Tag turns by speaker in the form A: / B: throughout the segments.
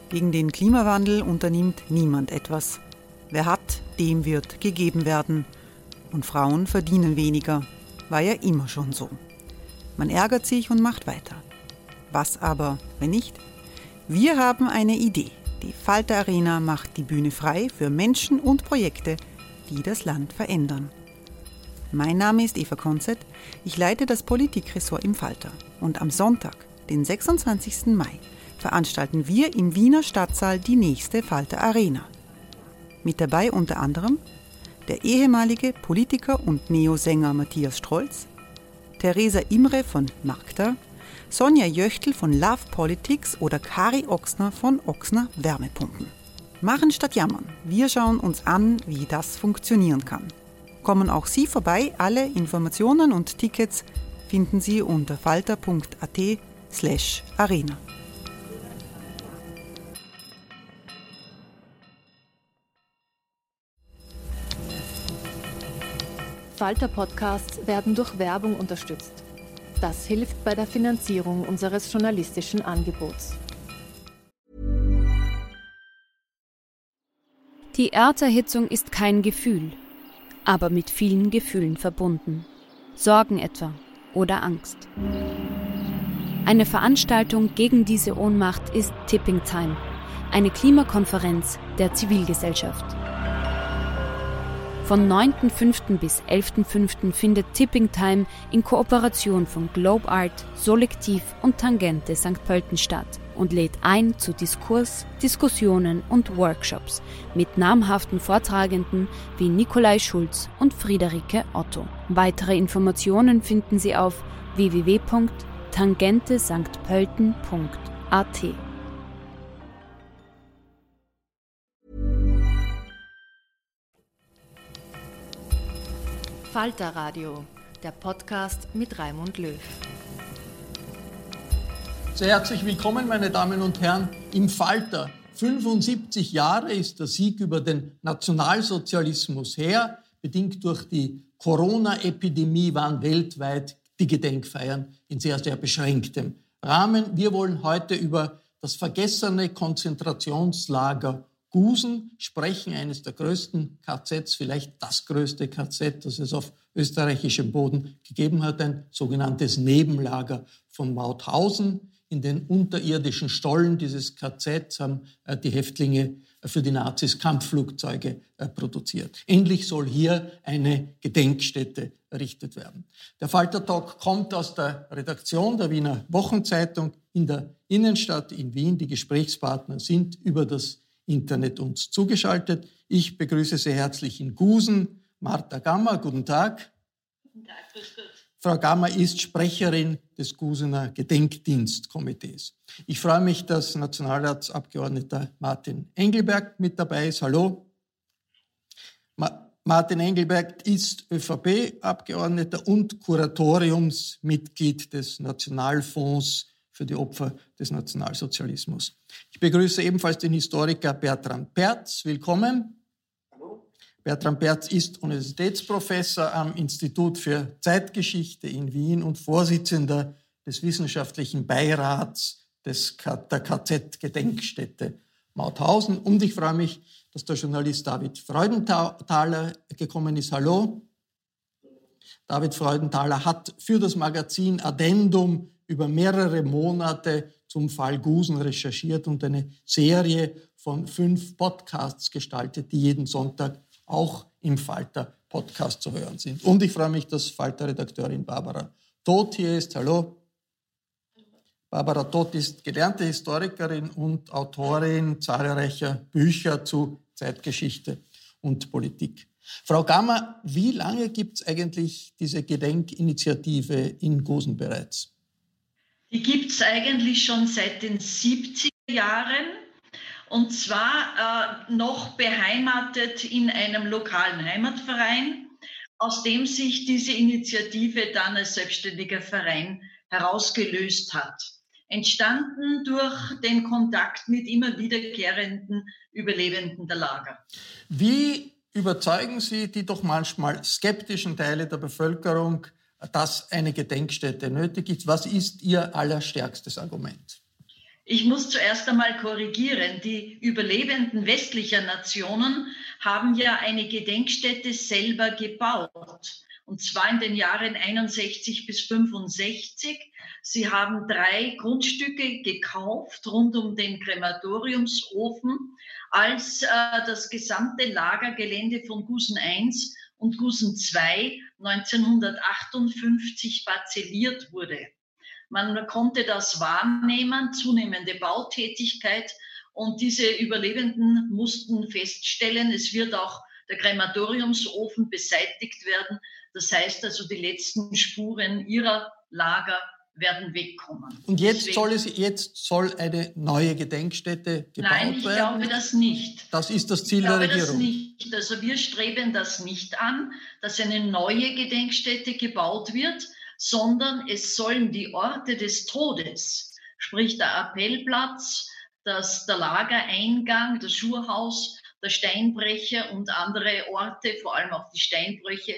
A: Gegen den Klimawandel unternimmt niemand etwas. Wer hat, dem wird gegeben werden. Und Frauen verdienen weniger. War ja immer schon so. Man ärgert sich und macht weiter. Was aber, wenn nicht? Wir haben eine Idee. Die Falter Arena macht die Bühne frei für Menschen und Projekte, die das Land verändern. Mein Name ist Eva Konzett. Ich leite das Politikressort im Falter. Und am Sonntag, den 26. Mai, veranstalten wir im Wiener Stadtsaal die nächste Falter Arena. Mit dabei unter anderem der ehemalige Politiker und Neosänger Matthias Strolz, Theresa Imre von Magda, Sonja Jöchtl von Love Politics oder Kari Ochsner von Ochsner Wärmepumpen. Machen statt jammern. Wir schauen uns an, wie das funktionieren kann. Kommen auch Sie vorbei. Alle Informationen und Tickets finden Sie unter falter.at/arena.
B: Falter-Podcasts werden durch Werbung unterstützt. Das hilft bei der Finanzierung unseres journalistischen Angebots.
C: Die Erderhitzung ist kein Gefühl, aber mit vielen Gefühlen verbunden. Sorgen etwa oder Angst. Eine Veranstaltung gegen diese Ohnmacht ist Tipping Time, eine Klimakonferenz der Zivilgesellschaft. Von 9.5. bis 11.5. findet Tipping Time in Kooperation von Globe Art, Solektiv und Tangente St. Pölten statt und lädt ein zu Diskurs, Diskussionen und Workshops mit namhaften Vortragenden wie Nikolai Schulz und Friederike Otto. Weitere Informationen finden Sie auf www.tangentesanktpölten.at.
B: Falter Radio, der Podcast mit Raimund Löw.
D: Sehr herzlich willkommen, meine Damen und Herren, im Falter. 75 Jahre ist der Sieg über den Nationalsozialismus her. Bedingt durch die Corona-Epidemie waren weltweit die Gedenkfeiern in sehr, sehr beschränktem Rahmen. Wir wollen heute über das vergessene Konzentrationslager Gusen sprechen, eines der größten KZs, vielleicht das größte KZ, das es auf österreichischem Boden gegeben hat, ein sogenanntes Nebenlager von Mauthausen. In den unterirdischen Stollen dieses KZ haben die Häftlinge für die Nazis Kampfflugzeuge produziert. Endlich soll hier eine Gedenkstätte errichtet werden. Der Falter-Talk kommt aus der Redaktion der Wiener Wochenzeitung in der Innenstadt in Wien. Die Gesprächspartner sind über das Internet uns zugeschaltet. Ich begrüße sehr herzlich in Gusen Martha Gammer. Guten Tag.
E: Guten Tag, grüß Gott.
D: Frau Gammer ist Sprecherin des Gusener Gedenkdienstkomitees. Ich freue mich, dass Nationalratsabgeordneter Martin Engelberg mit dabei ist. Hallo. Martin Engelberg ist ÖVP-Abgeordneter und Kuratoriumsmitglied des Nationalfonds für die Opfer des Nationalsozialismus. Ich begrüße ebenfalls den Historiker Bertram Perz. Willkommen.
E: Hallo.
D: Bertram Perz ist Universitätsprofessor am Institut für Zeitgeschichte in Wien und Vorsitzender des wissenschaftlichen Beirats der KZ-Gedenkstätte Mauthausen. Und ich freue mich, dass der Journalist David Freudenthaler gekommen ist. Hallo. David Freudenthaler hat für das Magazin Addendum über mehrere Monate zum Fall Gusen recherchiert und eine Serie von 5 Podcasts gestaltet, die jeden Sonntag auch im Falter-Podcast zu hören sind. Und ich freue mich, dass Falter-Redakteurin Barbara Todt hier ist. Hallo. Barbara Todt ist gelernte Historikerin und Autorin zahlreicher Bücher zu Zeitgeschichte und Politik. Frau Gammer, wie lange gibt es eigentlich diese Gedenkinitiative in Gusen bereits?
E: Die gibt es eigentlich schon seit den 70er Jahren und zwar noch beheimatet in einem lokalen Heimatverein, aus dem sich diese Initiative dann als selbstständiger Verein herausgelöst hat. Entstanden durch den Kontakt mit immer wiederkehrenden Überlebenden der Lager.
D: Wie überzeugen Sie die doch manchmal skeptischen Teile der Bevölkerung, dass eine Gedenkstätte nötig ist? Was ist Ihr allerstärkstes Argument?
E: Ich muss zuerst einmal korrigieren. Die Überlebenden westlicher Nationen haben ja eine Gedenkstätte selber gebaut. Und zwar in den Jahren 61 bis 65. Sie haben 3 Grundstücke gekauft rund um den Krematoriumsofen, als das gesamte Lagergelände von Gusen I und Gusen II 1958 parzelliert wurde. Man konnte das wahrnehmen, zunehmende Bautätigkeit, und diese Überlebenden mussten feststellen, es wird auch der Krematoriumsofen beseitigt werden. Das heißt also, die letzten Spuren ihrer Lager werden wegkommen.
D: Und jetzt soll eine neue Gedenkstätte gebaut werden?
E: Nein, ich glaube das nicht.
D: Das ist das Ziel der Regierung?
E: Ich glaube das nicht. Also wir streben das nicht an, dass eine neue Gedenkstätte gebaut wird, sondern es sollen die Orte des Todes, sprich der Appellplatz, der Lagereingang, das Schurhaus, der Steinbrecher und andere Orte, vor allem auch die Steinbrüche,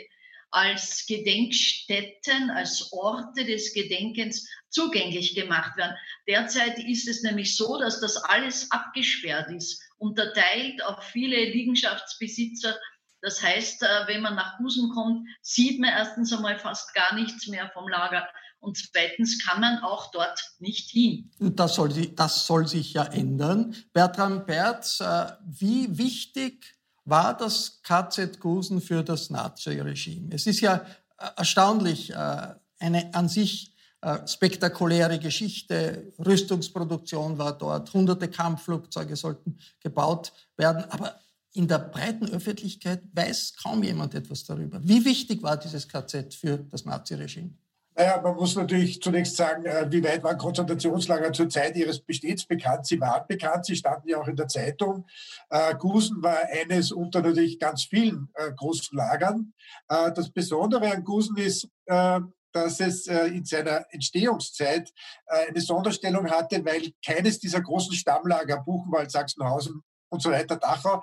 E: als Gedenkstätten, als Orte des Gedenkens zugänglich gemacht werden. Derzeit ist es nämlich so, dass das alles abgesperrt ist, unterteilt auf viele Liegenschaftsbesitzer. Das heißt, wenn man nach Gusen kommt, sieht man erstens einmal fast gar nichts mehr vom Lager und zweitens kann man auch dort nicht hin.
D: Und das soll sich ja ändern. Bertram Perz, wie wichtig war das KZ Gusen für das Naziregime? Es ist ja erstaunlich, eine an sich spektakuläre Geschichte. Rüstungsproduktion war dort, hunderte Kampfflugzeuge sollten gebaut werden, aber in der breiten Öffentlichkeit weiß kaum jemand etwas darüber. Wie wichtig war dieses KZ für das Naziregime?
F: Naja, man muss natürlich zunächst sagen, wie weit waren Konzentrationslager zur Zeit ihres Bestehens bekannt? Sie waren bekannt, sie standen ja auch in der Zeitung. Gusen war eines unter natürlich ganz vielen großen Lagern. Das Besondere an Gusen ist, dass es in seiner Entstehungszeit eine Sonderstellung hatte, weil keines dieser großen Stammlager, Buchenwald, Sachsenhausen und so weiter, Dachau,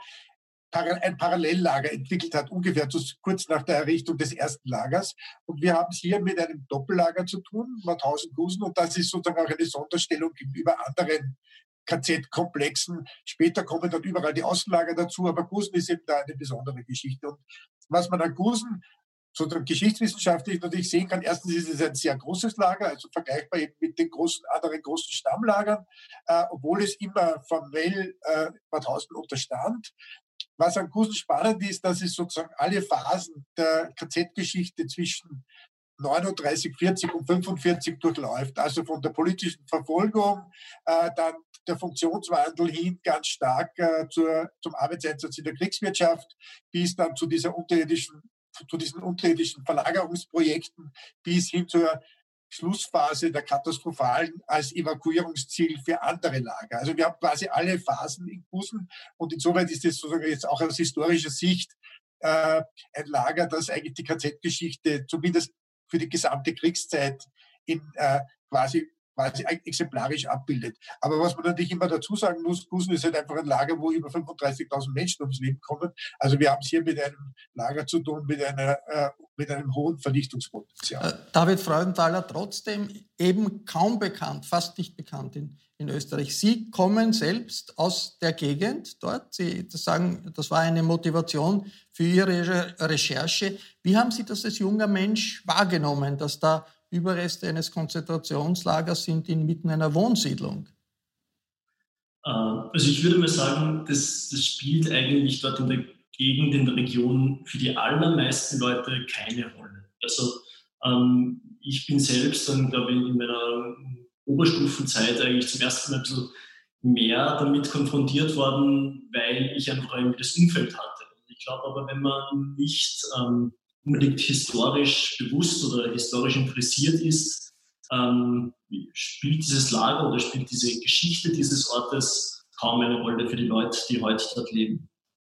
F: ein Parallellager entwickelt hat, ungefähr kurz nach der Errichtung des ersten Lagers. Und wir haben es hier mit einem Doppellager zu tun, Mauthausen-Gusen, und das ist sozusagen auch eine Sonderstellung gegenüber anderen KZ-Komplexen. Später kommen dann überall die Außenlager dazu, aber Gusen ist eben da eine besondere Geschichte. Und was man an Gusen sozusagen geschichtswissenschaftlich natürlich sehen kann, erstens ist es ein sehr großes Lager, also vergleichbar eben mit den anderen großen Stammlagern, obwohl es immer formell Mauthausen unterstand. Was an Gusen spannend ist, dass es sozusagen alle Phasen der KZ-Geschichte zwischen 39, 40 und 45 durchläuft. Also von der politischen Verfolgung, dann der Funktionswandel hin ganz stark zum Arbeitseinsatz in der Kriegswirtschaft, bis dann zu diesen unterirdischen Verlagerungsprojekten, bis hin zur Schlussphase der katastrophalen als Evakuierungsziel für andere Lager. Also wir haben quasi alle Phasen in Gusen und insoweit ist es sozusagen jetzt auch aus historischer Sicht ein Lager, das eigentlich die KZ-Geschichte zumindest für die gesamte Kriegszeit in quasi exemplarisch abbildet. Aber was man natürlich immer dazu sagen muss, Gusen ist halt einfach ein Lager, wo über 35.000 Menschen ums Leben kommen. Also wir haben es hier mit einem Lager zu tun, mit einem hohen Vernichtungspotenzial.
D: David Freudenthaler, trotzdem eben kaum bekannt, fast nicht bekannt in Österreich. Sie kommen selbst aus der Gegend dort. Sie sagen, das war eine Motivation für Ihre Recherche. Wie haben Sie das als junger Mensch wahrgenommen, dass da Überreste eines Konzentrationslagers sind inmitten einer Wohnsiedlung?
G: Also ich würde mal sagen, das spielt eigentlich dort in der Gegend, in der Region für die allermeisten Leute keine Rolle. Also ich bin selbst dann, glaube ich, in meiner Oberstufenzeit eigentlich zum ersten Mal ein bisschen mehr damit konfrontiert worden, weil ich einfach irgendwie das Umfeld hatte. Ich glaube aber, wenn man nicht unbedingt historisch bewusst oder historisch interessiert ist, spielt dieses Lager oder spielt diese Geschichte dieses Ortes kaum eine Rolle für die Leute, die heute dort leben.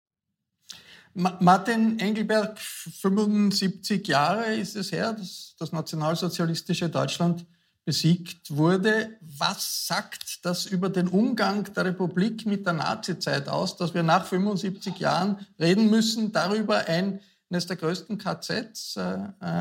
D: Martin Engelberg, 75 Jahre ist es her, dass das nationalsozialistische Deutschland besiegt wurde. Was sagt das über den Umgang der Republik mit der Nazizeit aus, dass wir nach 75 Jahren reden müssen, darüber eines der größten KZs,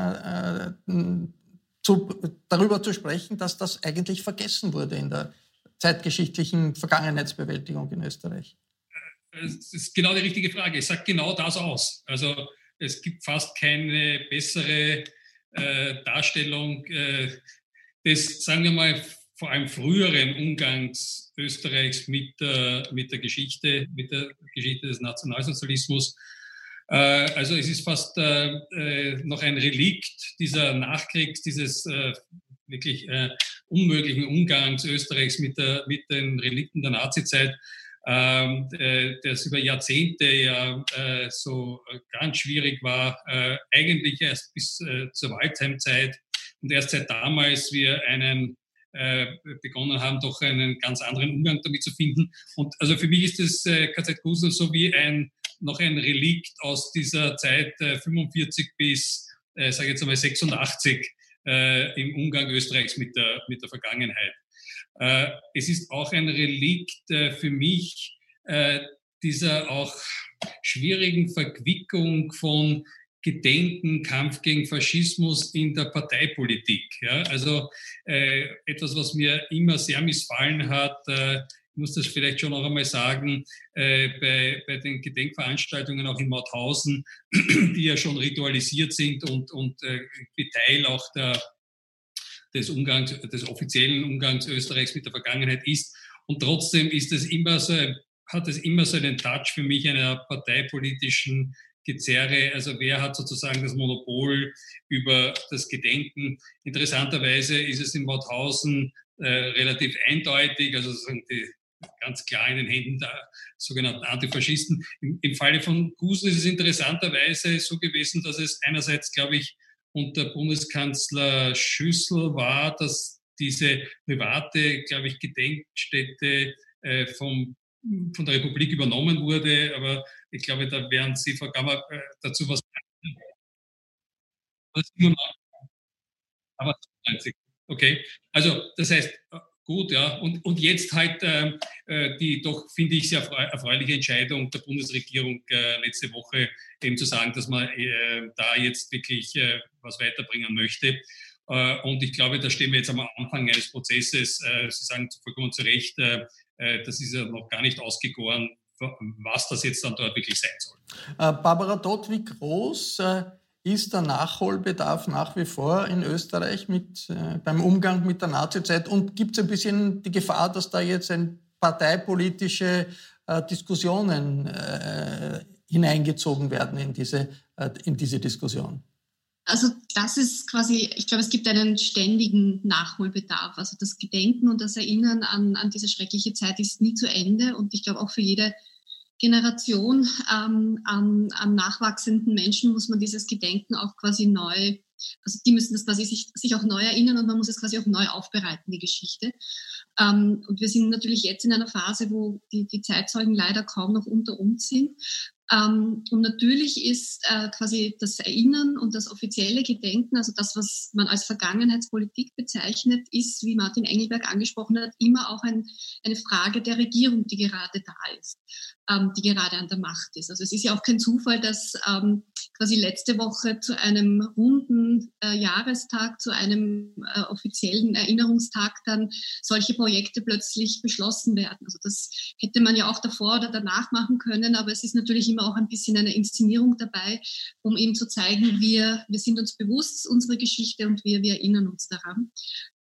D: darüber zu sprechen, dass das eigentlich vergessen wurde zeitgeschichtlichen Vergangenheitsbewältigung in Österreich?
H: Das ist genau die richtige Frage. Es sagt genau das aus. Also es gibt fast keine bessere Darstellung des, sagen wir mal, vor allem früheren Umgangs Österreichs mit der Geschichte des Nationalsozialismus. Also es ist fast noch ein Relikt dieser dieses wirklich unmöglichen Umgangs Österreichs mit den Relikten der Nazizeit, das über Jahrzehnte ja so ganz schwierig war, eigentlich erst bis zur Waldheim-Zeit und erst seit damals wir begonnen haben, doch einen ganz anderen Umgang damit zu finden. Und also für mich ist das KZ Gusel so wie noch ein Relikt aus dieser Zeit 45 bis, sage ich jetzt einmal 86 im Umgang Österreichs mit der Vergangenheit. Es ist auch ein Relikt für mich dieser auch schwierigen Verquickung von Gedenken, Kampf gegen Faschismus in der Parteipolitik. Ja? Also etwas, was mir immer sehr missfallen hat, ich muss das vielleicht schon noch einmal sagen, bei den Gedenkveranstaltungen auch in Mauthausen, die ja schon ritualisiert sind und Teil auch des offiziellen Umgangs Österreichs mit der Vergangenheit ist. Und trotzdem hat es immer so einen Touch für mich einer parteipolitischen Gezerre. Also wer hat sozusagen das Monopol über das Gedenken? Interessanterweise ist es in Mauthausen relativ eindeutig, also sozusagen ganz klar in den Händen der sogenannten Antifaschisten. Im Falle von Gusel ist es interessanterweise so gewesen, dass es einerseits, glaube ich, unter Bundeskanzler Schüssel war, dass diese private, glaube ich, Gedenkstätte von der Republik übernommen wurde. Aber ich glaube, da werden Sie, Frau Gammer, dazu was sagen. Aber 90. Okay. Also, das heißt, gut, ja. Und jetzt halt die doch, finde ich, sehr erfreuliche Entscheidung der Bundesregierung letzte Woche, eben zu sagen, dass man da jetzt wirklich was weiterbringen möchte. Und ich glaube, da stehen wir jetzt am Anfang eines Prozesses. Sie sagen vollkommen zu Recht, das ist ja noch gar nicht ausgegoren, was das jetzt dann dort wirklich sein soll.
D: Barbara Todt, wie groß ist der Nachholbedarf nach wie vor in Österreich beim Umgang mit der Nazizeit? Und gibt es ein bisschen die Gefahr, dass da jetzt parteipolitische Diskussionen hineingezogen werden in diese Diskussion?
I: Also das ist quasi, ich glaube, es gibt einen ständigen Nachholbedarf. Also das Gedenken und das Erinnern an diese schreckliche Zeit ist nie zu Ende. Und ich glaube, auch für jede Generation an nachwachsenden Menschen muss man dieses Gedenken auch quasi neu, also die müssen das quasi sich auch neu erinnern und man muss es quasi auch neu aufbereiten, die Geschichte. Und wir sind natürlich jetzt in einer Phase, wo die Zeitzeugen leider kaum noch unter uns sind. Und natürlich ist quasi das Erinnern und das offizielle Gedenken, also das, was man als Vergangenheitspolitik bezeichnet, ist, wie Martin Engelberg angesprochen hat, immer auch eine Frage der Regierung, die gerade da ist, die gerade an der Macht ist. Also es ist ja auch kein Zufall, dass quasi letzte Woche zu einem runden Jahrestag, zu einem offiziellen Erinnerungstag dann solche Projekte plötzlich beschlossen werden. Also das hätte man ja auch davor oder danach machen können, aber es ist natürlich immer auch ein bisschen eine Inszenierung dabei, um eben zu zeigen, wir sind uns bewusst unserer Geschichte und wir erinnern uns daran.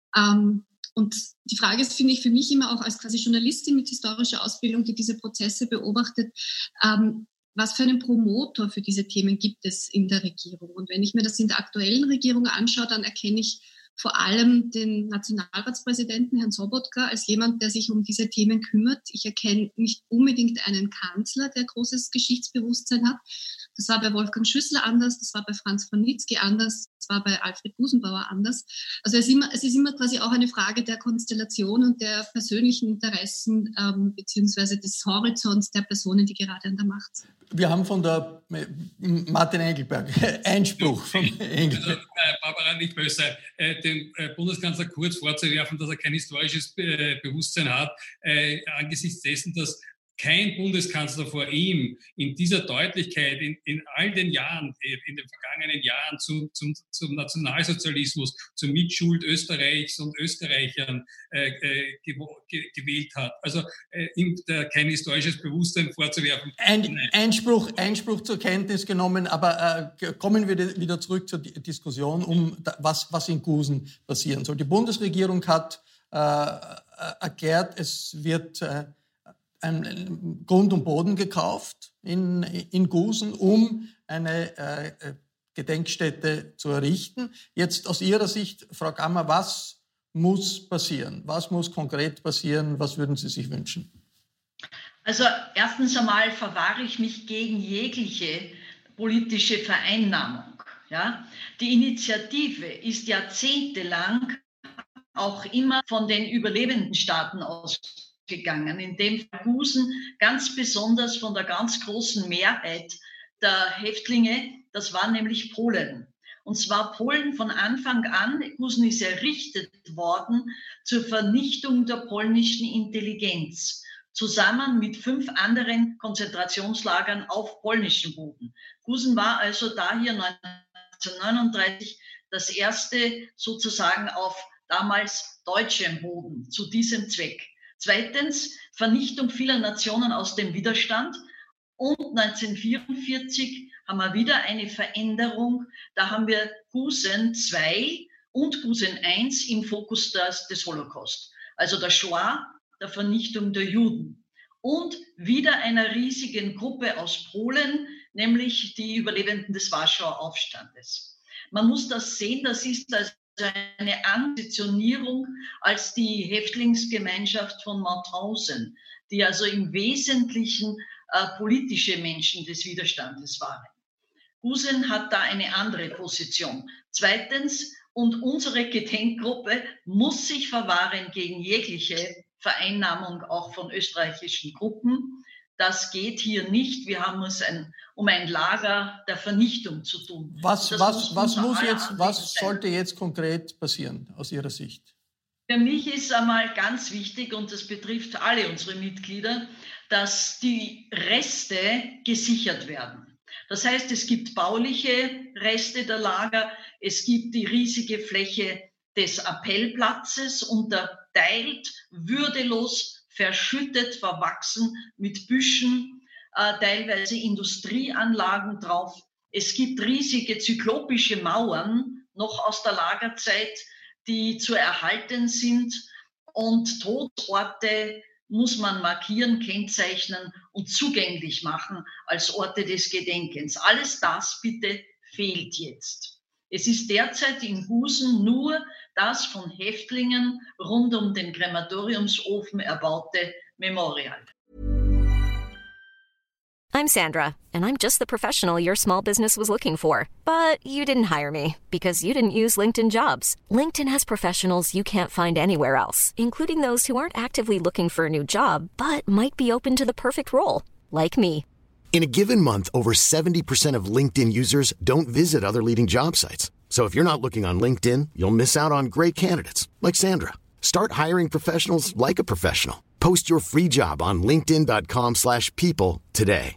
I: Und die Frage ist, finde ich, für mich immer auch als quasi Journalistin mit historischer Ausbildung, die diese Prozesse beobachtet, was für einen Promotor für diese Themen gibt es in der Regierung? Und wenn ich mir das in der aktuellen Regierung anschaue, dann erkenne ich vor allem den Nationalratspräsidenten, Herrn Sobotka, als jemand, der sich um diese Themen kümmert. Ich erkenne nicht unbedingt einen Kanzler, der großes Geschichtsbewusstsein hat. Das war bei Wolfgang Schüssel anders, das war bei Franz Vranitzky anders, das war bei Alfred Gusenbauer anders. Also es ist immer quasi auch eine Frage der Konstellation und der persönlichen Interessen beziehungsweise des Horizonts der Personen, die gerade an der Macht sind.
D: Wir haben von der Martin Engelberg Einspruch von Engelberg.
H: Also, Barbara, nicht böse sein, dem Bundeskanzler Kurz vorzuwerfen, dass er kein historisches Bewusstsein hat, angesichts dessen, dass kein Bundeskanzler vor ihm in dieser Deutlichkeit in all den Jahren, in den vergangenen Jahren zum Nationalsozialismus, zur Mitschuld Österreichs und Österreichern gewählt hat. Also ihm kein historisches Bewusstsein vorzuwerfen.
D: Einspruch zur Kenntnis genommen, aber kommen wir wieder zurück zur Diskussion was in Gusen passieren soll. Die Bundesregierung hat erklärt, es wird ein Grund und Boden gekauft in Gusen, um eine Gedenkstätte zu errichten. Jetzt aus Ihrer Sicht, Frau Gammer, was muss passieren? Was muss konkret passieren? Was würden Sie sich wünschen?
E: Also erstens einmal verwahre ich mich gegen jegliche politische Vereinnahmung. Ja? Die Initiative ist jahrzehntelang auch immer von den überlebenden Staaten ausgegangen, in dem Fall Gusen ganz besonders von der ganz großen Mehrheit der Häftlinge, das war nämlich Polen. Und zwar Polen von Anfang an, Gusen ist errichtet worden zur Vernichtung der polnischen Intelligenz, zusammen mit 5 anderen Konzentrationslagern auf polnischem Boden. Gusen war also daher 1939 das erste sozusagen auf damals deutschem Boden zu diesem Zweck. Zweitens, Vernichtung vieler Nationen aus dem Widerstand. Und 1944 haben wir wieder eine Veränderung. Da haben wir Gusen II und Gusen I im Fokus des Holocaust. Also der Shoah, der Vernichtung der Juden. Und wieder einer riesigen Gruppe aus Polen, nämlich die Überlebenden des Warschauer Aufstandes. Man muss das sehen, das ist also eine Ambitionierung als die Häftlingsgemeinschaft von Mauthausen, die also im Wesentlichen politische Menschen des Widerstandes waren. Gusen hat da eine andere Position. Zweitens, und unsere Gedenkgruppe muss sich verwahren gegen jegliche Vereinnahmung auch von österreichischen Gruppen. Das geht hier nicht. Wir haben es um ein Lager der Vernichtung zu tun.
D: Was sollte jetzt konkret passieren aus Ihrer Sicht?
E: Für mich ist einmal ganz wichtig, und das betrifft alle unsere Mitglieder, dass die Reste gesichert werden. Das heißt, es gibt bauliche Reste der Lager, es gibt die riesige Fläche des Appellplatzes, unterteilt, würdelos, verschüttet, verwachsen mit Büschen, teilweise Industrieanlagen drauf. Es gibt riesige zyklopische Mauern, noch aus der Lagerzeit, die zu erhalten sind. Und Todesorte muss man markieren, kennzeichnen und zugänglich machen als Orte des Gedenkens. Alles das bitte fehlt jetzt. Es ist derzeit in Gusen nur das von Häftlingen rund um den Krematoriumsofen erbaute Memorial.
J: I'm Sandra, and I'm just the professional your small business was looking for. But you didn't hire me because you didn't use LinkedIn Jobs. LinkedIn has professionals you can't find anywhere else, including those who aren't actively looking for a new job, but might be open to the perfect role, like me.
K: In a given month, over 70% of LinkedIn users don't visit other leading job sites. So if you're not looking on LinkedIn, you'll miss out on great candidates like Sandra. Start hiring professionals like a professional. Post your free job on linkedin.com/people today.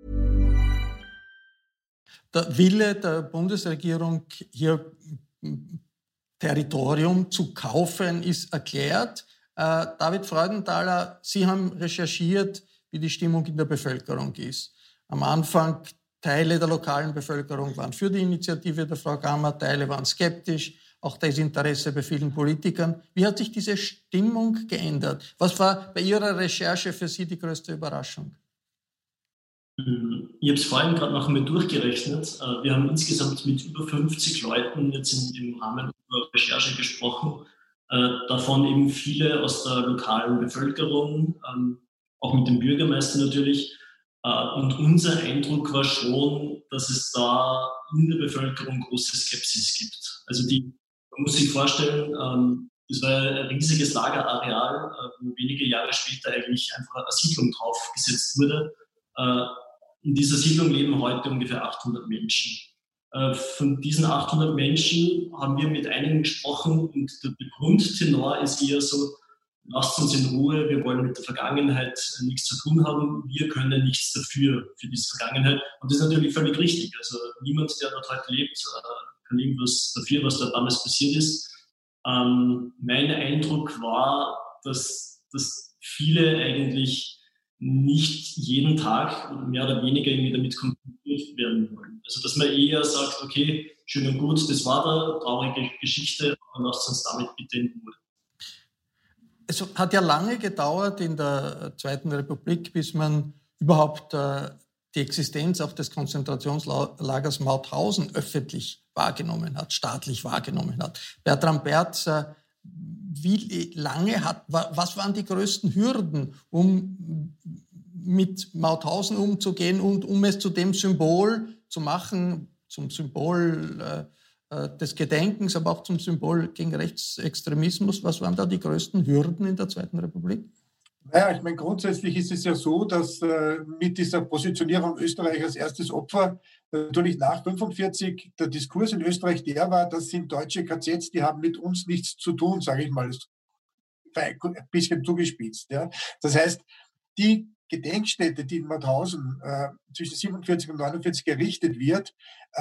D: Der Wille der Bundesregierung, hier Territorium zu kaufen, ist erklärt. David Freudenthaler, Sie haben recherchiert, wie die Stimmung in der Bevölkerung ist. Am Anfang Teile der lokalen Bevölkerung waren für die Initiative der Frau Gammer, Teile waren skeptisch, auch das Interesse bei vielen Politikern. Wie hat sich diese Stimmung geändert? Was war bei Ihrer Recherche für Sie die größte Überraschung?
G: Ich habe es vorhin gerade noch einmal durchgerechnet. Wir haben insgesamt mit über 50 Leuten jetzt im Rahmen unserer Recherche gesprochen. Davon eben viele aus der lokalen Bevölkerung, auch mit dem Bürgermeister natürlich. Und unser Eindruck war schon, dass es da in der Bevölkerung große Skepsis gibt. Also man muss sich vorstellen, das war ein riesiges Lagerareal, wo wenige Jahre später eigentlich einfach eine Siedlung draufgesetzt wurde. In dieser Siedlung leben heute ungefähr 800 Menschen. Von diesen 800 Menschen haben wir mit einigen gesprochen und der Grundtenor ist eher so, lasst uns in Ruhe, wir wollen mit der Vergangenheit nichts zu tun haben, wir können nichts dafür, für diese Vergangenheit. Und das ist natürlich völlig richtig. Also niemand, der dort heute lebt, kann irgendwas dafür, was da damals passiert ist. Mein Eindruck war, dass viele eigentlich nicht jeden Tag oder mehr oder weniger irgendwie damit konfrontiert werden wollen. Also dass man eher sagt, okay, schön und gut, das war da, traurige Geschichte, aber lasst uns damit bitte in Ruhe.
D: Es hat ja lange gedauert in der Zweiten Republik, bis man überhaupt die Existenz auch des Konzentrationslagers Mauthausen öffentlich wahrgenommen hat, staatlich wahrgenommen hat. Bertram Berz, wie lange was waren die größten Hürden, um mit Mauthausen umzugehen und um es zu dem Symbol zu machen, zum Symbol des Gedenkens, aber auch zum Symbol gegen Rechtsextremismus? Was waren da die größten Hürden in der Zweiten Republik?
F: Naja, ich meine, grundsätzlich ist es ja so, dass mit dieser Positionierung Österreich als erstes Opfer natürlich nach 1945 der Diskurs in Österreich der war, das sind deutsche KZs, die haben mit uns nichts zu tun, sage ich mal, ein bisschen zugespitzt. Ja. Das heißt, die Gedenkstätte, die in Mauthausen zwischen 47 und 49 errichtet wird,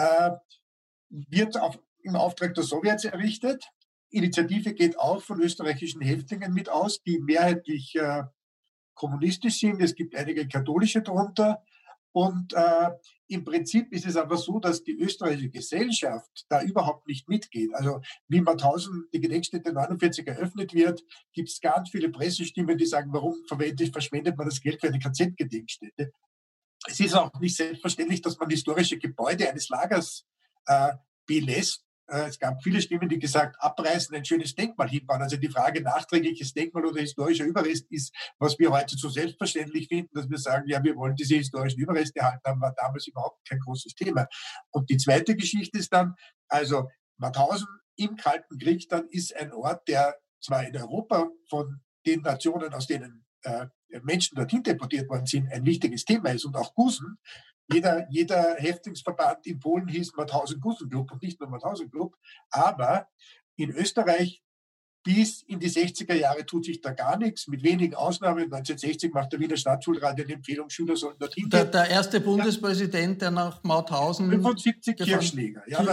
F: wird im Auftrag der Sowjets errichtet. Initiative geht auch von österreichischen Häftlingen mit aus, die mehrheitlich kommunistisch sind. Es gibt einige katholische darunter. Und im Prinzip ist es aber so, dass die österreichische Gesellschaft da überhaupt nicht mitgeht. Also wie Mauthausen, die Gedenkstätte 49 eröffnet wird, gibt es ganz viele Pressestimmen, die sagen, warum verschwendet man das Geld für eine KZ-Gedenkstätte? Es ist auch nicht selbstverständlich, dass man historische Gebäude eines Lagers belässt. Es gab viele Stimmen, die gesagt, abreißen, ein schönes Denkmal hinbauen. Also die Frage nachträgliches Denkmal oder historischer Überrest ist, was wir heute so selbstverständlich finden, dass wir sagen, ja, wir wollen diese historischen Überreste erhalten haben, war damals überhaupt kein großes Thema. Und die zweite Geschichte ist dann, also Mauthausen im Kalten Krieg dann ist ein Ort, der zwar in Europa von den Nationen, aus denen Menschen dorthin deportiert worden sind, ein wichtiges Thema ist und auch Gusen. Jeder Häftlingsverband in Polen hieß Mauthausen-Gusen-Club und nicht nur Mauthausen-Club. Aber in Österreich bis in die 60er Jahre tut sich da gar nichts, mit wenigen Ausnahmen. 1960 macht der Wiener Staatsschulrat eine Empfehlung, Schüler sollen dorthin gehen.
D: Der erste Bundespräsident, der nach Mauthausen...
F: 75 Kirchschläger. Ja,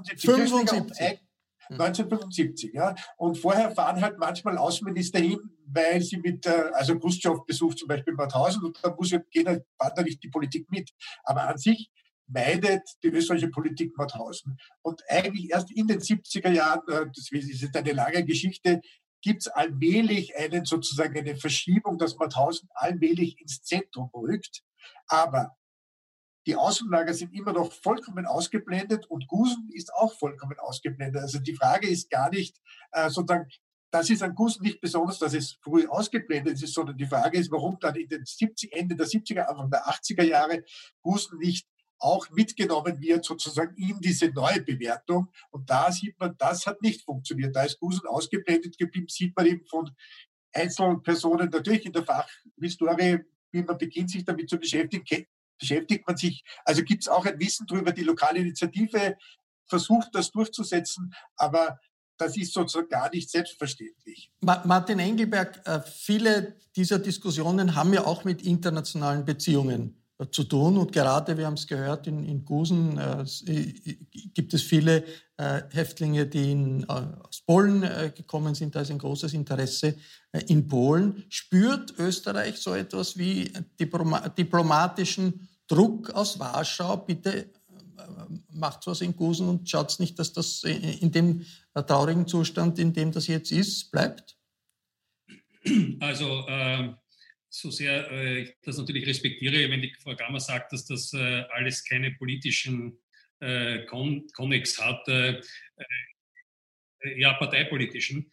F: 1975. 1975, ja. Und vorher fahren halt manchmal Außenminister hin, weil sie also Khrushchev besucht zum Beispiel Mauthausen und da fahrt da nicht die Politik mit. Aber an sich meidet die österreichische Politik Mauthausen. Und eigentlich erst in den 70er Jahren, das ist eine lange Geschichte, gibt es allmählich sozusagen eine Verschiebung, dass Mauthausen allmählich ins Zentrum rückt. Aber die Außenlager sind immer noch vollkommen ausgeblendet und Gusen ist auch vollkommen ausgeblendet. Also die Frage ist gar nicht, sozusagen, das ist an Gusen nicht besonders, dass es früh ausgeblendet ist, sondern die Frage ist, warum dann in den Ende der 70er, Anfang der 80er Jahre Gusen nicht auch mitgenommen wird, sozusagen in diese neue Bewertung. Und da sieht man, das hat nicht funktioniert. Da ist Gusen ausgeblendet geblieben, sieht man eben von einzelnen Personen natürlich in der Fachhistorie, wie man beginnt, sich damit zu beschäftigen, beschäftigt man sich, also gibt es auch ein Wissen darüber, die lokale Initiative versucht, das durchzusetzen, aber das ist sozusagen gar nicht selbstverständlich.
D: Martin Engelberg, viele dieser Diskussionen haben ja auch mit internationalen Beziehungen zu tun und gerade, wir haben es gehört, in Gusen gibt es viele Häftlinge, die aus Polen gekommen sind. Da ist ein großes Interesse in Polen. Spürt Österreich so etwas wie diplomatischen Druck aus Warschau? Bitte macht was in Gusen und schaut nicht, dass das in dem traurigen Zustand, in dem das jetzt ist, bleibt?
H: Also so sehr ich das natürlich respektiere, wenn die Frau Gammer sagt, dass das alles keine politischen Konnex hat, ja, parteipolitischen.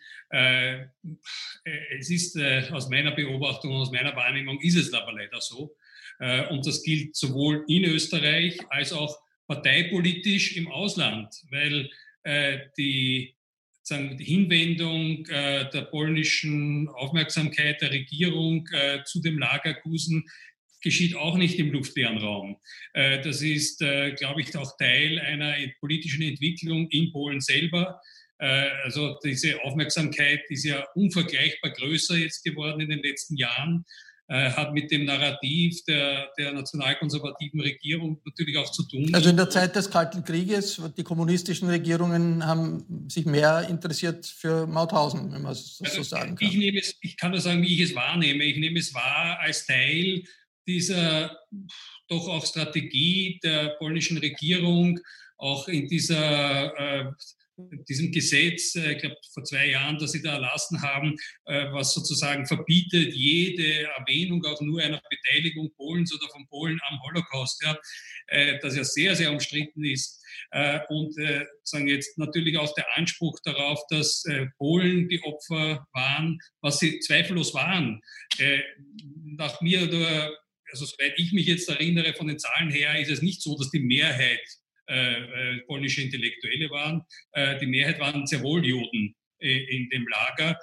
H: Es ist aus meiner Beobachtung, aus meiner Wahrnehmung ist es aber leider so. Und das gilt sowohl in Österreich als auch parteipolitisch im Ausland, weil die Hinwendung der polnischen Aufmerksamkeit der Regierung zu dem Lager Gusen geschieht auch nicht im luftleeren Raum. Das ist, glaube ich, auch Teil einer politischen Entwicklung in Polen selber. Also diese Aufmerksamkeit ist ja unvergleichbar größer jetzt geworden in den letzten Jahren, hat mit dem Narrativ der nationalkonservativen Regierung natürlich auch zu tun.
D: Also in der Zeit des Kalten Krieges, die kommunistischen Regierungen haben sich mehr interessiert für Mauthausen, wenn man das so sagen kann.
H: Ich kann nur sagen, wie ich es wahrnehme. Ich nehme es wahr als Teil dieser doch auch Strategie der polnischen Regierung, auch in diesem Gesetz, ich glaube vor 2 Jahren, das sie da erlassen haben, was sozusagen verbietet jede Erwähnung auch nur einer Beteiligung Polens oder von Polen am Holocaust, ja, das ja sehr, sehr umstritten ist. Und sagen jetzt natürlich auch der Anspruch darauf, dass Polen die Opfer waren, was sie zweifellos waren. Nach mir, also soweit ich mich jetzt erinnere von den Zahlen her, ist es nicht so, dass die Mehrheit polnische Intellektuelle waren. Die Mehrheit waren sehr wohl Juden in dem Lager.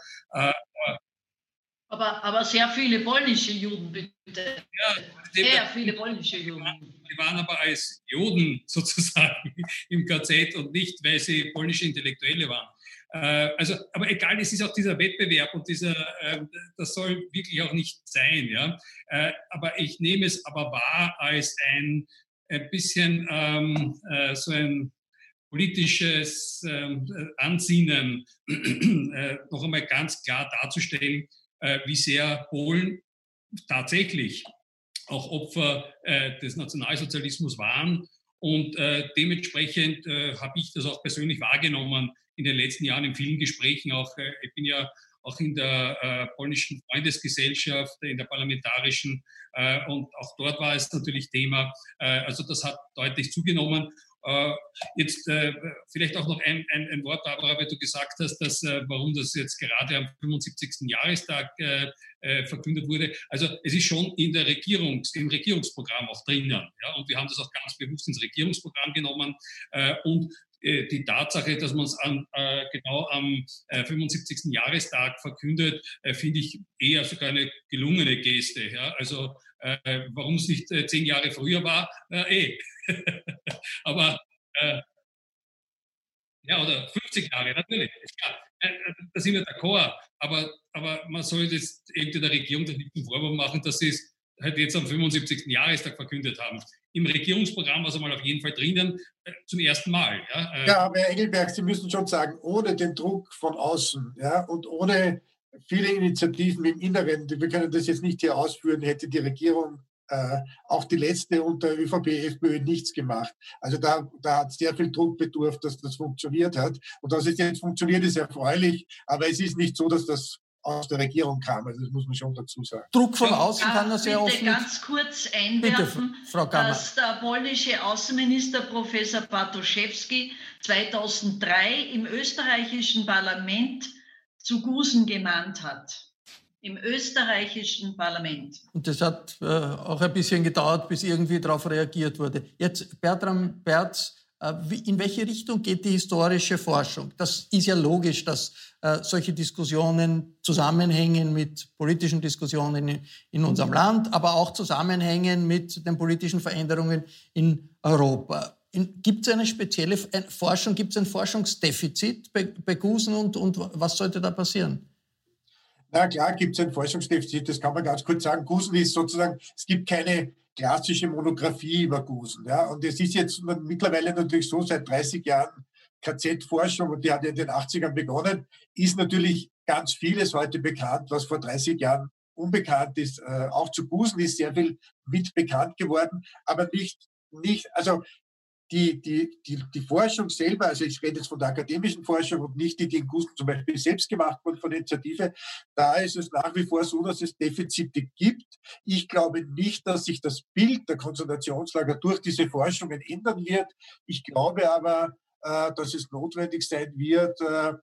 E: Aber sehr viele polnische Juden, bitte.
H: Ja,
E: sehr viele polnische Juden.
H: Die waren aber als Juden sozusagen im KZ und nicht, weil sie polnische Intellektuelle waren. Aber egal, es ist auch dieser Wettbewerb und das soll wirklich auch nicht sein. Ja? Aber ich nehme es aber wahr als ein bisschen so ein politisches Ansinnen, noch einmal ganz klar darzustellen, wie sehr Polen tatsächlich auch Opfer des Nationalsozialismus waren. Und dementsprechend habe ich das auch persönlich wahrgenommen in den letzten Jahren in vielen Gesprächen. Ich bin ja auch in der polnischen Freundesgesellschaft, in der parlamentarischen, und auch dort war es natürlich Thema. Also das hat deutlich zugenommen. Jetzt vielleicht auch noch ein Wort, Barbara, weil du gesagt hast, dass, warum das jetzt gerade am 75. Jahrestag verkündet wurde. Also es ist schon im Regierungsprogramm auch drinnen. Ja? Und wir haben das auch ganz bewusst ins Regierungsprogramm genommen. Und die Tatsache, dass man es genau am 75. Jahrestag verkündet, finde ich eher sogar eine gelungene Geste. Ja? Also warum es nicht 10 Jahre früher war, Aber ja, oder 50 Jahre, natürlich. Ja, da sind wir d'accord. Aber man sollte jetzt irgendwie der Regierung nicht den Vorwurf machen, dass sie es halt jetzt am 75. Jahrestag verkündet haben. Im Regierungsprogramm war es einmal auf jeden Fall drinnen, zum ersten Mal.
F: Ja, aber Herr Engelberg, Sie müssen schon sagen, ohne den Druck von außen, ja, und ohne viele Initiativen im Inneren, wir können das jetzt nicht hier ausführen, hätte die Regierung auch die letzte unter ÖVP, FPÖ nichts gemacht. Also da hat sehr viel Druck bedurft, dass das funktioniert hat. Und dass es jetzt funktioniert, ist erfreulich. Aber es ist nicht so, dass das aus der Regierung kam. Also das muss man schon dazu sagen.
D: Druck von außen kann er sehr oft.
E: Ich möchte ganz kurz einwerfen, dass der polnische Außenminister Professor Bartoszewski 2003 im österreichischen Parlament zu Gusen genannt hat. Im österreichischen Parlament.
D: Und das hat auch ein bisschen gedauert, bis irgendwie darauf reagiert wurde. Jetzt, Bertram Berz, in welche Richtung geht die historische Forschung? Das ist ja logisch, dass solche Diskussionen zusammenhängen mit politischen Diskussionen in unserem Land, aber auch zusammenhängen mit den politischen Veränderungen in Europa. Gibt es eine spezielle Forschung, gibt es ein Forschungsdefizit bei Gusen und was sollte da passieren?
F: Na klar gibt es ein Forschungsdefizit, das kann man ganz kurz sagen. Gusen ist sozusagen, es gibt keine klassische Monographie über Gusen. Ja? Und es ist jetzt mittlerweile natürlich so, seit 30 Jahren KZ-Forschung, und die hat ja in den 80ern begonnen, ist natürlich ganz vieles heute bekannt, was vor 30 Jahren unbekannt ist. Auch zu Gusen ist sehr viel mit bekannt geworden, aber nicht also die Forschung selber, also ich rede jetzt von der akademischen Forschung und nicht die in Gusen zum Beispiel selbst gemacht wurden von der Initiative, da ist es nach wie vor so, dass es Defizite gibt. Ich glaube nicht, dass sich das Bild der Konzentrationslager durch diese Forschungen ändern wird. Ich glaube aber, dass es notwendig sein wird,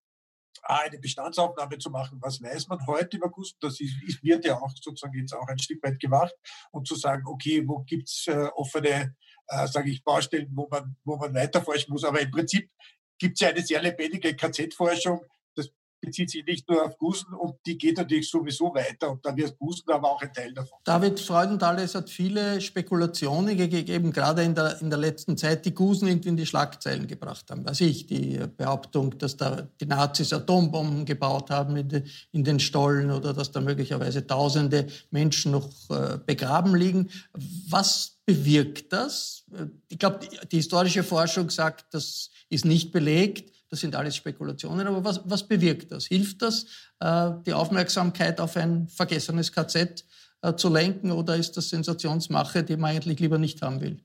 F: eine Bestandsaufnahme zu machen. Was weiß man heute über Gusen? Das wird ja auch sozusagen jetzt auch ein Stück weit gemacht. Und zu sagen, okay, wo gibt es offene Baustellen, wo man weiterforschen muss. Aber im Prinzip gibt es ja eine sehr lebendige KZ-Forschung. Das bezieht sich nicht nur auf Gusen und die geht natürlich sowieso weiter und da wird Gusen aber auch ein Teil davon.
D: David Freudenthaler, es hat viele Spekulationen gegeben, gerade in der letzten Zeit, die Gusen irgendwie in die Schlagzeilen gebracht haben. Weiß ich, die Behauptung, dass da die Nazis Atombomben gebaut haben in den Stollen oder dass da möglicherweise tausende Menschen noch begraben liegen. Was bewirkt das? Ich glaube, die historische Forschung sagt, das ist nicht belegt. Das sind alles Spekulationen, aber was bewirkt das? Hilft das, die Aufmerksamkeit auf ein vergessenes KZ zu lenken oder ist das Sensationsmache, die man eigentlich lieber nicht haben will?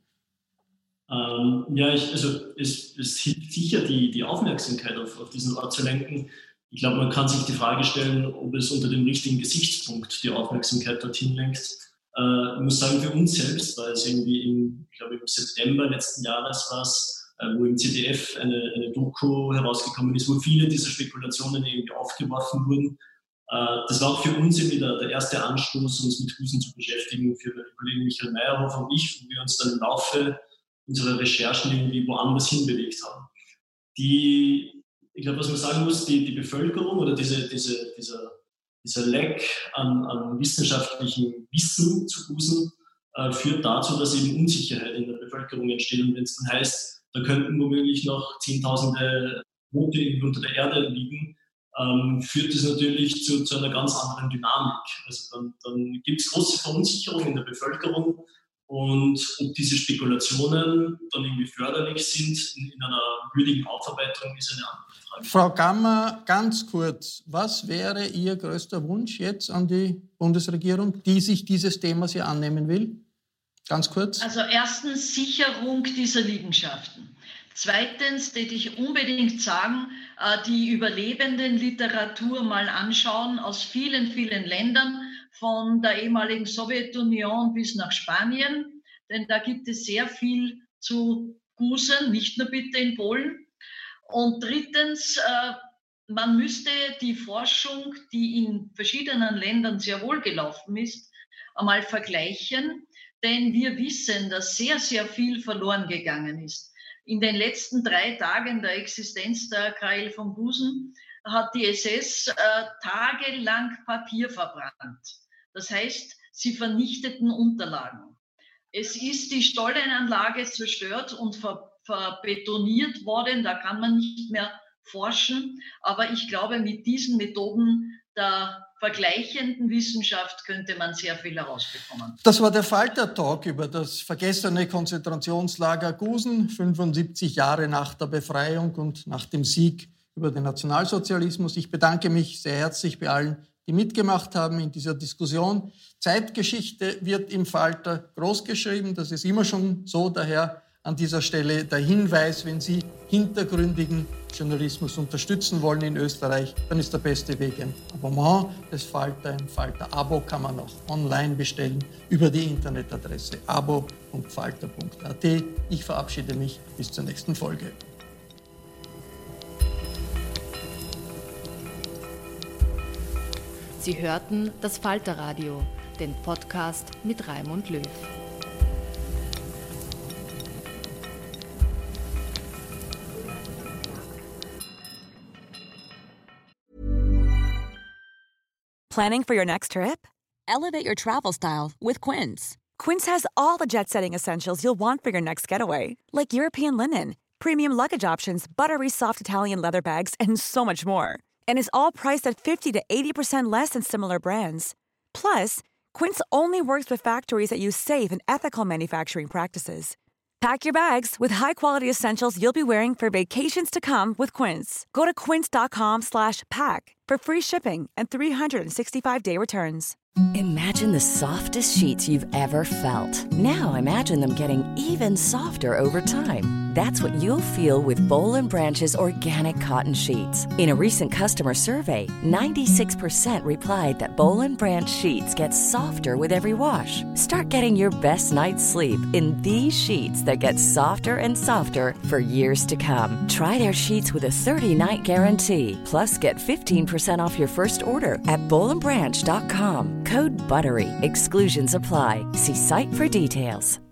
G: Es hilft sicher, die Aufmerksamkeit auf diesen Ort zu lenken. Ich glaube, man kann sich die Frage stellen, ob es unter dem richtigen Gesichtspunkt die Aufmerksamkeit dorthin lenkt. Ich muss sagen, für uns selbst war es irgendwie im September letzten Jahres war es, wo im ZDF eine Doku herausgekommen ist, wo viele dieser Spekulationen irgendwie aufgeworfen wurden. Das war auch für uns irgendwie der erste Anstoß, uns mit Gusen zu beschäftigen, für den Kollegen Michael Meyerhofer und ich, wo wir uns dann im Laufe unserer Recherchen irgendwie woanders hinbewegt haben. Ich glaube, was man sagen muss, die Bevölkerung oder dieser Lack an wissenschaftlichem Wissen zu Gusen führt dazu, dass eben Unsicherheit in der Bevölkerung entsteht. Und wenn es dann heißt, da könnten womöglich noch Zehntausende Tote unter der Erde liegen, führt das natürlich zu einer ganz anderen Dynamik. Also dann gibt es große Verunsicherung in der Bevölkerung und ob diese Spekulationen dann irgendwie förderlich sind in einer würdigen Aufarbeitung, ist eine andere Frage.
D: Frau Gammer, ganz kurz, was wäre Ihr größter Wunsch jetzt an die Bundesregierung, die sich dieses Themas hier annehmen will? Ganz kurz.
E: Also erstens Sicherung dieser Liegenschaften. Zweitens würde ich unbedingt sagen, die überlebenden Literatur mal anschauen aus vielen, vielen Ländern, von der ehemaligen Sowjetunion bis nach Spanien. Denn da gibt es sehr viel zu Gusen, nicht nur bitte in Polen. Und drittens, man müsste die Forschung, die in verschiedenen Ländern sehr wohl gelaufen ist, einmal vergleichen. Denn wir wissen, dass sehr, sehr viel verloren gegangen ist. In den letzten 3 Tagen der Existenz der KL von Gusen hat die SS tagelang Papier verbrannt. Das heißt, sie vernichteten Unterlagen. Es ist die Stollenanlage zerstört und verbetoniert worden. Da kann man nicht mehr forschen. Aber ich glaube, mit diesen Methoden der vergleichenden Wissenschaft könnte man sehr viel herausbekommen.
D: Das war der Falter-Talk über das vergessene Konzentrationslager Gusen, 75 Jahre nach der Befreiung und nach dem Sieg über den Nationalsozialismus. Ich bedanke mich sehr herzlich bei allen, die mitgemacht haben in dieser Diskussion. Zeitgeschichte wird im Falter großgeschrieben, das ist immer schon so, daher an dieser Stelle der Hinweis, wenn Sie hintergründigen Journalismus unterstützen wollen in Österreich, dann ist der beste Weg ein Abonnement des Falter. Ein Falter-Abo kann man auch online bestellen über die Internetadresse abo.falter.at. Ich verabschiede mich bis zur nächsten Folge.
B: Sie hörten das Falterradio, den Podcast mit Raimund Löw.
L: Planning for your next trip? Elevate your travel style with Quince. Quince has all the jet-setting essentials you'll want for your next getaway, like European linen, premium luggage options, buttery soft Italian leather bags, and so much more. And is all priced at 50 to 80% less than similar brands. Plus, Quince only works with factories that use safe and ethical manufacturing practices. Pack your bags with high-quality essentials you'll be wearing for vacations to come with Quince. Go to quince.com/pack for free shipping and 365-day returns.
M: Imagine the softest sheets you've ever felt. Now imagine them getting even softer over time. That's what you'll feel with Boll & Branch's organic cotton sheets. In a recent customer survey, 96% replied that Boll & Branch sheets get softer with every wash. Start getting your best night's sleep in these sheets that get softer and softer for years to come. Try their sheets with a 30-night guarantee. Plus, get 15% off your first order at bollandbranch.com. Code BUTTERY. Exclusions apply. See site for details.